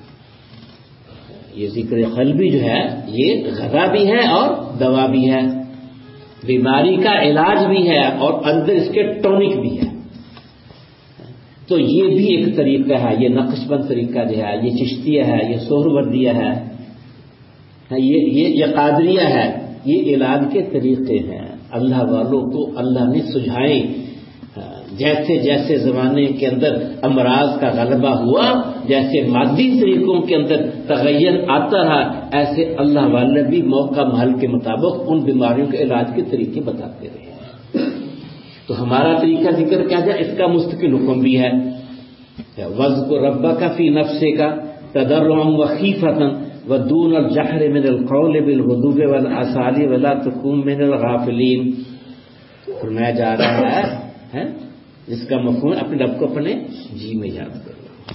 یہ ذکر قلبی جو ہے یہ غذا بھی ہے اور دوا بھی ہے، بیماری کا علاج بھی ہے اور اندر اس کے ٹونک بھی ہے. تو یہ بھی ایک طریقہ ہے. یہ نقش بند طریقہ جو ہے، یہ چشتیہ ہے، یہ سہروردیہ ہے، یہ یہ قادریہ ہے. یہ علاج کے طریقے ہیں. اللہ والوں کو اللہ نے سجھائے. جیسے جیسے زمانے کے اندر امراض کا غلبہ ہوا، جیسے مادی طریقوں کے اندر تغیر آتا رہا، ایسے اللہ والے بھی موقع محل کے مطابق ان بیماریوں کے علاج کے طریقے بتاتے رہے. تو ہمارا طریقہ ذکر کیا جائے، اس کا مستقل حکم بھی ہے. وَاذْكُر رَبَّكَ فِي نَفْسِكَ تَضَرُّعًا وَخِيفَةً وَدُونَ الْجَهْرِ مِنَ الْقَوْلِ بِالْغُدُوِّ وَالْآصَالِ وَلَا تَكُن مِنَ الْغَافِلِينَ. فرمایا جا رہا ہے جس کا مفہوم اپنے رب کو اپنے جی میں یاد کرو،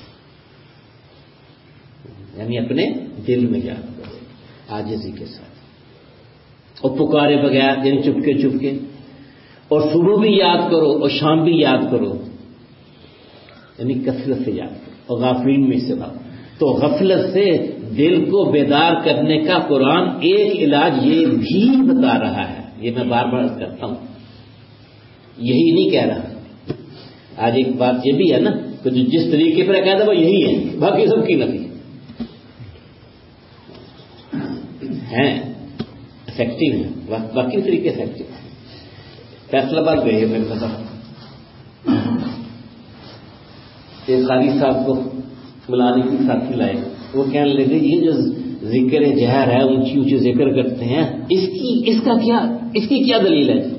یعنی اپنے دل میں یاد کرو عاجزی کے ساتھ، اور پکارے بغیر، یعنی چپکے چپکے، اور صبح بھی یاد کرو اور شام بھی یاد کرو، یعنی کثرت سے یاد کرو. اور غافلین میں سے بات. تو غفلت سے دل کو بیدار کرنے کا قرآن ایک علاج یہ بھی بتا رہا ہے. یہ میں بار بار کرتا ہوں، یہی نہیں کہہ رہا. آج ایک بات یہ بھی ہے نا کہ جو جس طریقے پر کہا تھا وہ یہی ہے، باقی سب کی نفی ہیں، افیکٹو ہیں، باقی طریقے افیکٹو ہیں. فیصلہ باد گئے میرے پتا ایک قاری صاحب کو بلانے کی ساتھی لائے. وہ کہنے لگے یہ جو ذکر جہر ہے، اونچی اونچی ذکر کرتے ہیں، اس کی اس کا کیا اس کی کیا دلیل ہے؟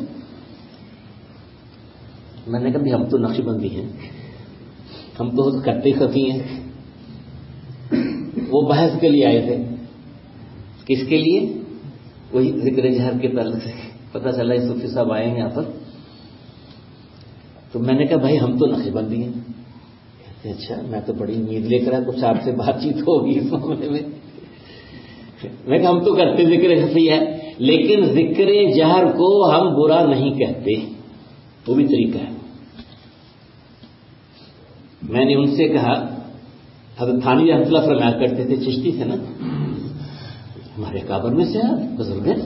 میں نے کہا بھی ہم تو نقش بندی ہیں، ہم تو کرتے ستی ہیں. وہ بحث کے لیے آئے تھے. کس کے لیے؟ وہی ذکر جہر کے تعلق سے. پتہ چلا یہ صوفی صاحب آئے ہیں یہاں پر. تو میں نے کہا بھائی ہم تو نقش بندی ہیں. کہتے اچھا، میں تو بڑی امید لے کر کچھ آپ سے بات چیت ہوگی اس معاملے میں. میں کہا ہم تو کرتے ذکر خفی ہے، لیکن ذکر جہر کو ہم برا نہیں کہتے، وہ بھی طریقہ ہے. میں نے ان سے کہا، حضرت تھانوی رحمۃ اللہ فرمایا کرتے تھے، چشتی تھے نا ہمارے کابر میں سے بزرگ ہیں،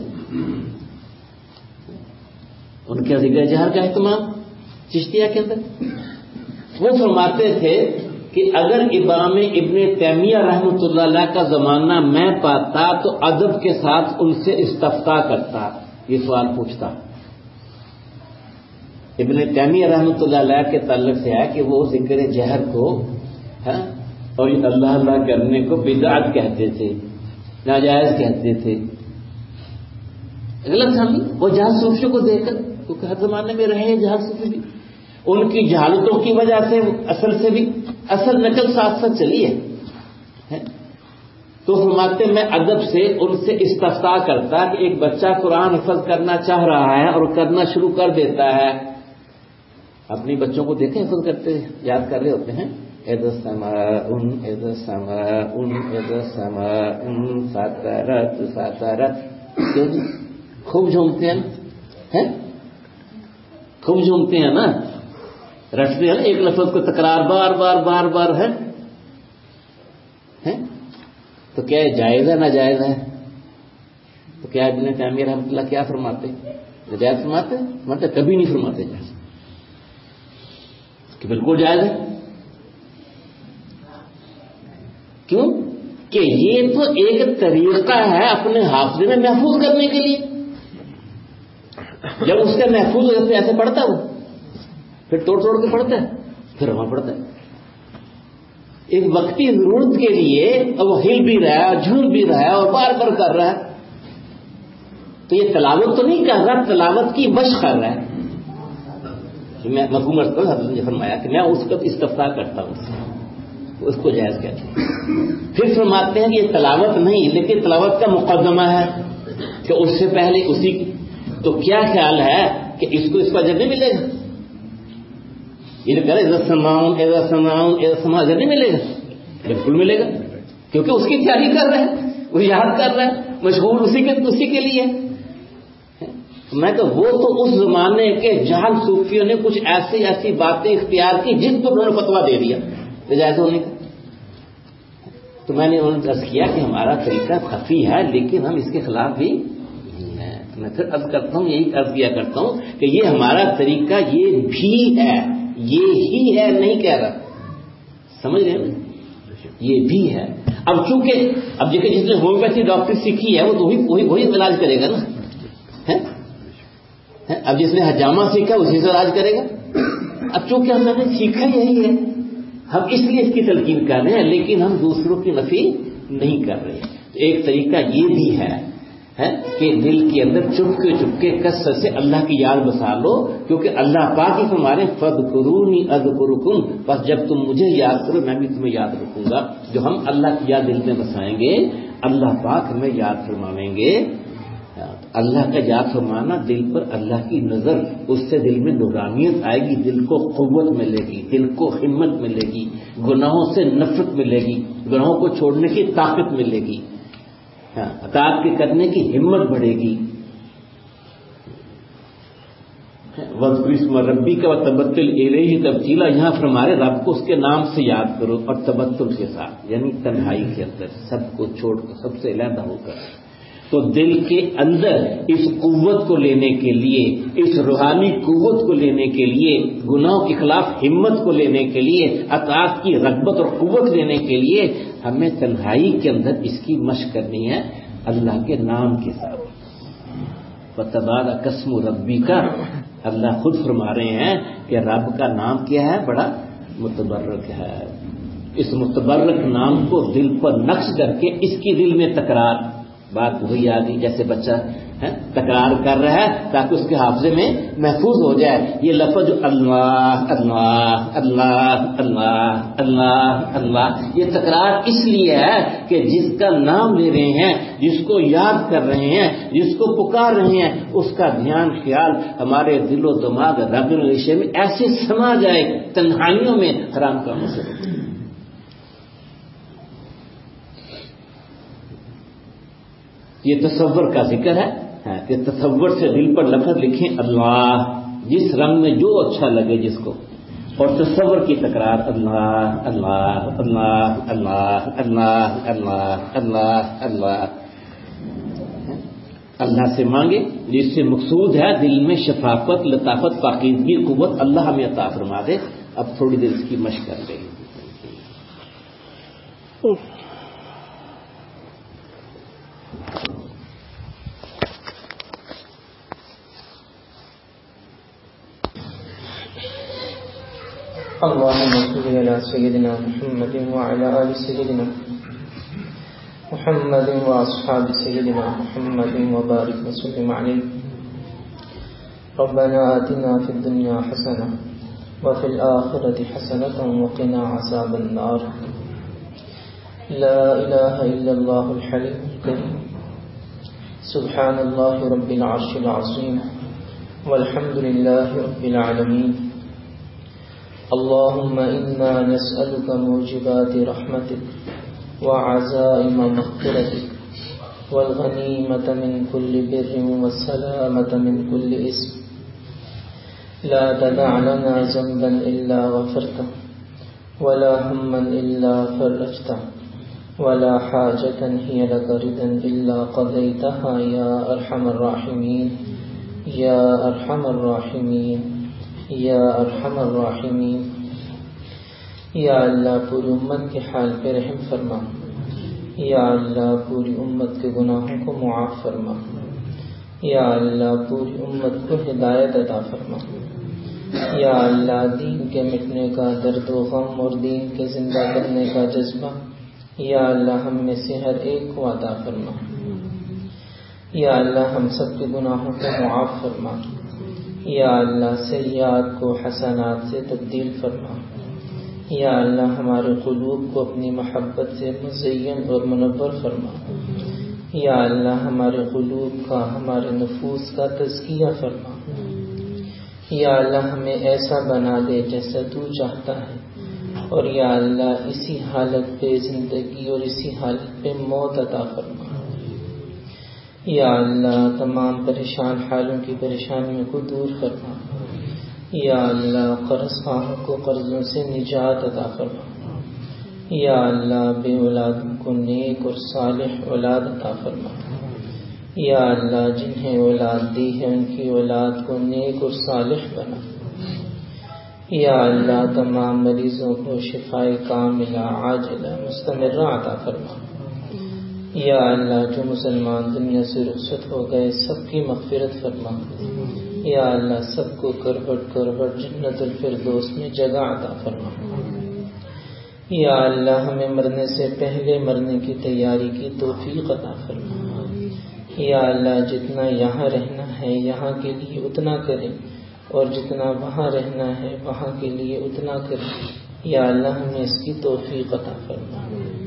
ان کے ذکر جہر کا اہتمام چشتیہ کے اندر. وہ فرماتے تھے کہ اگر امام ابن تیمیہ رحمۃ اللہ علیہ کا زمانہ میں پاتا تو ادب کے ساتھ ان سے استفتاء کرتا، یہ سوال پوچھتا. ابن تیمیہ رحمۃ اللہ علیہ کے تعلق سے ہے کہ وہ ذکر جہر کو اور اللہ اللہ کرنے کو بدعت کہتے تھے، ناجائز کہتے تھے. غلط سمجھ. وہ جہاز صوفیوں کو دیکھ کر، کیونکہ ہر زمانے میں رہے جہاز صوفی بھی، ان کی جہالتوں کی وجہ سے اصل سے بھی اصل نقل ساتھ ساتھ چلی ہے. تو فرماتے میں ادب سے ان سے استفتاء کرتا کہ ایک بچہ قرآن حفظ کرنا چاہ رہا ہے اور کرنا شروع کر دیتا ہے. اپنی بچوں کو دیکھیں حفظ کرتے یاد کر رہے ہوتے ہیں، اذا السماء اذا السماء اذا السماء فطرت فطرت، خوب جھومتے ہیں، خوب جھومتے ہیں نا، رٹتے ہیں نا ایک لفظ کو تکرار بار بار بار بار ہے. تو کیا جائز ہے ناجائز ہے؟ تو کیا ابن تیمیہ رحمۃ اللہ کیا فرماتے؟ ناجائز فرماتے؟ مطلب کبھی نہیں فرماتے جائز، کہ بالکل جائز ہے. کیوں؟ کہ یہ تو ایک طریقہ ہے اپنے حافظے میں محفوظ کرنے کے لیے. جب اس سے محفوظ ہو جاتے ایسے پڑھتا وہ پھر توڑ توڑ کے پڑھتا ہے, پھر وہاں پڑھتا ہے. ایک وقتی ضرورت کے لیے اب وہ ہل بھی رہا ہے, جھول بھی رہا ہے اور بار بار کر رہا ہے, تو یہ تلاوت تو نہیں کر رہا, تلاوت کی مشق کر رہا ہے. میں مفہوم رکھتا ہوں, حضرت نے فرمایا کہ میں اس کا استفتاء کرتا ہوں, اس کو جائز کہتے ہیں. پھر فرماتے ہیں کہ یہ تلاوت نہیں لیکن تلاوت کا مقدمہ ہے کہ اس سے پہلے اسی کی, تو کیا خیال ہے کہ اس کو اس کا اجر نہیں ملے گا؟ یہ جو کہہ رہے اذا سماؤن اذا سماؤن اذا سماؤن اجر نہیں ملے گا؟ بالکل ملے گا, کیونکہ اس کی تیاری کر رہے ہیں, وہ یاد کر رہا ہے, مشغول اسی کے اسی کے لیے. میں تو وہ تو اس زمانے کے جہل صوفیوں نے کچھ ایسی ایسی باتیں اختیار کی جن پر انہوں نے فتویٰ دے دیا جائز ہونے کا. تو میں نے انہوں نے عرض کیا کہ ہمارا طریقہ خفی ہے لیکن ہم اس کے خلاف بھی نہیں ہیں. میں پھر عرض کرتا ہوں, یہی عرض کیا کرتا ہوں کہ یہ ہمارا طریقہ یہ بھی ہے, یہ ہی ہے نہیں کہہ رہا, سمجھ رہے ہیں, یہ بھی ہے. اب چونکہ اب دیکھیں جس نے ہومیوپیتھی ڈاکٹری سیکھی ہے وہ تو وہی وہی علاج کرے گا نا. اب جس نے حجامہ سیکھا اسی سے علاج کرے گا. اب چونکہ ہم نے سیکھا یہی ہے, ہم اس لیے اس کی تلقین کر رہے ہیں لیکن ہم دوسروں کی نفی نہیں کر رہے. ایک طریقہ یہ بھی ہے کہ دل کے اندر چپکے چپکے کثرت سے اللہ کی یاد بسا لو, کیونکہ اللہ پاک ہی تمہارے فاذکرونی اذکرکم, بس جب تم مجھے یاد کرو میں بھی تمہیں یاد رکھوں گا. جو ہم اللہ کی یاد دل میں بسائیں گے اللہ پاک ہمیں یاد فرمائیں گے. اللہ کا یاد فرمانا دل پر اللہ کی نظر, اس سے دل میں نورانیت آئے گی, دل کو قوت ملے گی, دل کو ہمت ملے گی, گناہوں سے نفرت ملے گی, گناہوں کو چھوڑنے کی طاقت ملے گی, اطاعت کے کرنے کی ہمت بڑھے گی. وذکر اسم ربک وتبتل الیہ تبتیلا, یہاں فرمائے رب کو اس کے نام سے یاد کرو اور تبتل کے ساتھ, یعنی تنہائی کے اندر سب کو چھوڑ کر سب سے علیحدہ ہو کر. تو دل کے اندر اس قوت کو لینے کے لیے, اس روحانی قوت کو لینے کے لیے, گناہوں کے خلاف ہمت کو لینے کے لیے, اطاعت کی رغبت اور قوت لینے کے لیے ہمیں تنہائی کے اندر اس کی مشق کرنی ہے اللہ کے نام کے ساتھ. وتبارک اسم ربک, اللہ خود فرما رہے ہیں کہ رب کا نام کیا ہے, بڑا متبرک ہے. اس متبرک نام کو دل پر نقش کر کے اس کی دل میں تکرار, بات وہی آ گئی جیسے بچہ تکرار کر رہا ہے تاکہ اس کے حافظے میں محفوظ ہو جائے. یہ لفظ اللہ اللہ اللہ اللہ اللہ اللہ, یہ تکرار اس لیے ہے کہ جس کا نام لے رہے ہیں, جس کو یاد کر رہے ہیں, جس کو پکار رہے ہیں, اس کا دھیان خیال ہمارے دل و دماغ رگ و ریشے میں ایسے سما جائے تنہائیوں میں حرام کاموں سے. یہ تصور کا ذکر ہے کہ تصور سے دل پر لفظ لکھیں اللہ, جس رنگ میں جو اچھا لگے جس کو, اور تصور کی تکرار اللہ اللہ اللہ اللہ اللہ اللہ اللہ اللہ اللہ سے مانگے, جس سے مقصود ہے دل میں شفافت, لطافت, پاکیزگی, قوت اللہ ہمیں عطا فرما دے. اب تھوڑی دیر اس کی مشق کر لیں. اللهم صل على سيدنا محمد وعلى آل سيدنا محمد وأصحاب سيدنا محمد وبارك وسلم عليه. ربنا آتنا في الدنيا حسنة وفي الآخرة حسنة وقنا عذاب النار. لا إله إلا الله الحليم الكريم, سبحان الله رب العرش العظيم, والحمد لله رب العالمين. اللهم إنا نسألك موجبات رحمتك وعزائم مغفرتك والغنيمة من كل بر والسلامة من كل إثم. لا تدع لنا ذنبا إلا غفرته ولا هما إلا فرجته ولا حاجة هي لك رضا إلا قضيتها يا أرحم الراحمين يا أرحم الراحمين یا ارحم الراحمین. یا اللہ پوری امت کے حال پہ رحم فرما, یا اللہ پوری امت کے گناہوں کو معاف فرما، یا اللہ پوری امت کو ہدایت عطا فرما، یا اللہ دین کے مٹنے کا درد و غم اور دین کے زندہ کرنے کا جذبہ یا اللہ ہم میں سے ہر ایک کو عطا فرما، یا اللہ ہم سب کے گناہوں کو معاف فرما، یا اللہ سیئات کو حسنات سے تبدیل فرما، یا اللہ ہمارے قلوب کو اپنی محبت سے مزین اور منور فرما، یا اللہ ہمارے قلوب کا ہمارے نفوس کا تزکیہ فرما، یا اللہ ہمیں ایسا بنا دے جیسا تو چاہتا ہے، اور یا اللہ اسی حالت پہ زندگی اور اسی حالت پہ موت عطا فرما، یا اللہ تمام پریشان حالوں کی پریشانیوں کو دور فرما، یا اللہ قرض خواہوں کو قرضوں سے نجات عطا فرما، یا اللہ بے اولادوں کو نیک اور صالح اولاد عطا فرما، یا اللہ جنہیں اولاد دی ہے ان کی اولاد کو نیک اور صالح بنا، یا اللہ تمام مریضوں کو شفائے کاملہ عاجلہ مستمرہ عطا فرما، یا اللہ جو مسلمان دنیا سے رخصت ہو گئے سب کی مغفرت فرما، یا اللہ سب کو کروٹ کروٹ جنت الفردوس میں جگہ عطا فرما، یا اللہ ہمیں مرنے سے پہلے مرنے کی تیاری کی توفیق عطا فرما، یا اللہ جتنا یہاں رہنا ہے یہاں کے لیے اتنا کریں اور جتنا وہاں رہنا ہے وہاں کے لیے اتنا کریں، یا اللہ ہمیں اس کی توفیق عطا فرما،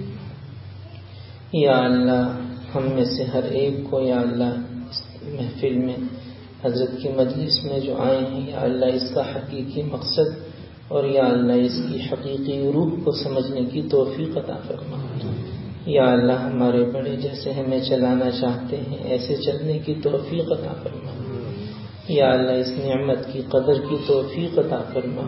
یا اللہ ہم میں سے ہر ایک کو یا اللہ اس محفل میں حضرت کی مجلس میں جو آئے ہیں یا اللہ اس کا حقیقی مقصد اور یا اللہ اس کی حقیقی روح کو سمجھنے کی توفیق عطا فرما، یا اللہ ہمارے بڑے جیسے ہمیں چلانا چاہتے ہیں ایسے چلنے کی توفیق عطا فرما، یا اللہ اس نعمت کی قدر کی توفیق عطا فرما،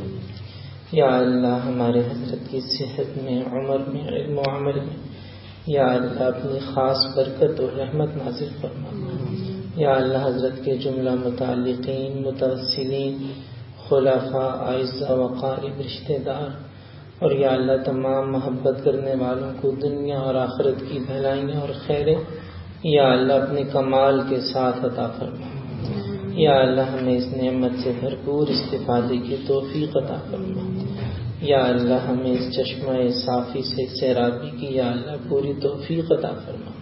یا اللہ ہمارے حضرت کی صحت میں عمر میں علم و عمل میں یا اللہ اپنی خاص برکت اور رحمت نازل فرما، یا اللہ حضرت کے جملہ متعلقین متوسلین خلفاء اعزاء وقارب رشتہ دار اور یا اللہ تمام محبت کرنے والوں کو دنیا اور آخرت کی بھلائیاں اور خیریں یا اللہ اپنے کمال کے ساتھ عطا فرما، یا اللہ ہمیں اس نعمت سے بھرپور استفادے کی توفیق عطا فرما، یا اللہ ہمیں اس چشمہ صافی سے سیرابی کی یا اللہ پوری توفیق عطا فرما،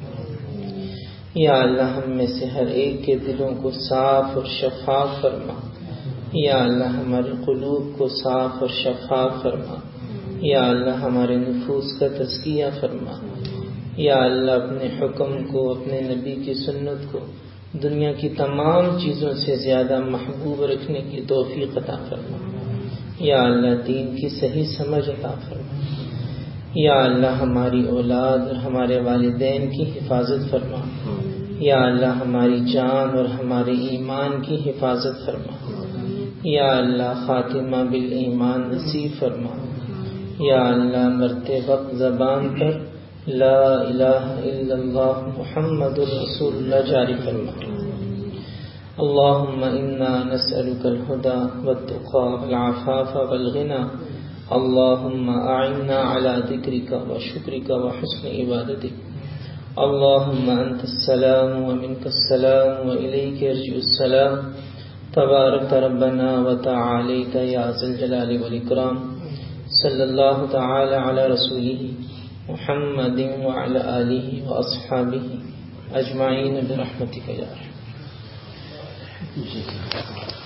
یا اللہ ہم میں سے ہر ایک کے دلوں کو صاف اور شفاف فرما، یا اللہ ہمارے قلوب کو صاف اور شفاف فرما، یا اللہ ہمارے نفوس کا تزکیہ فرما، یا اللہ اپنے حکم کو اپنے نبی کی سنت کو دنیا کی تمام چیزوں سے زیادہ محبوب رکھنے کی توفیق عطا فرما، یا اللہ دین کی صحیح سمجھ عطا فرما، یا اللہ ہماری اولاد اور ہمارے والدین کی حفاظت فرما، یا اللہ ہماری جان اور ہمارے ایمان کی حفاظت فرما، یا اللہ خاتمہ بالایمان نصیب فرما، یا اللہ مرتے وقت زبان پر لا الہ الا اللہ محمد رسول اللہ جاری فرما۔ اللہم انا نسألک الہدى والتقى والعفاف والغنى، اللہم اعنا على ذکرک وشکرک وحسن عبادتک، اللہم انت السلام ومنک السلام وإلیک یرجع السلام، تبارک ربنا وتعالیت یا ذا الجلال والاکرام، صلی اللہ تعالی علی رسولہ محمد وعلى آلہ واصحابہ اجمعین برحمتک یا ارحم۔